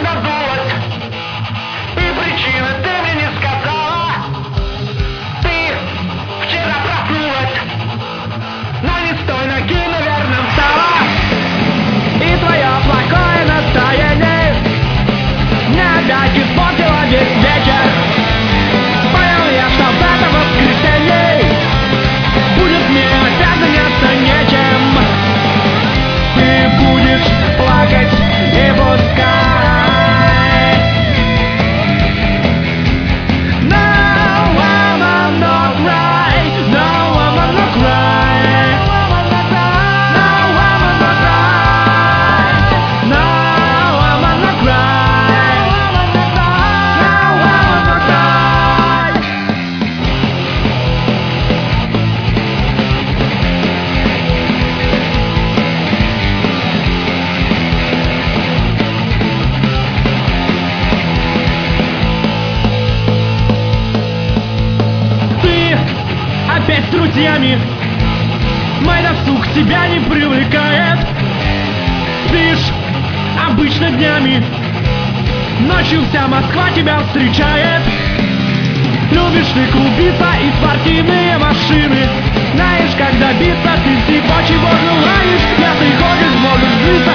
надулась, и причины ты мне не сказала. Ты вчера проснулась, но не с той ноги, наверное, встала. И твое плохое настроение мне опять испортило весь вечер. Понял я, что в это воскресенье будет мне опять заняться нечем. Ты будешь плакать и пускай. No, I'm not right. No, I'm not right. No, I'm not right. No, I'm not right. No, I'm not right. Ты опять с друзьями, мой досуг тебя не привлекает. Спишь обычно днями, ночью вся Москва тебя встречает. Любишь ты клубиться и спортивные машины. Знаешь, как добиться, ты всего чего желаешь. Если хочешь, можешь сбыться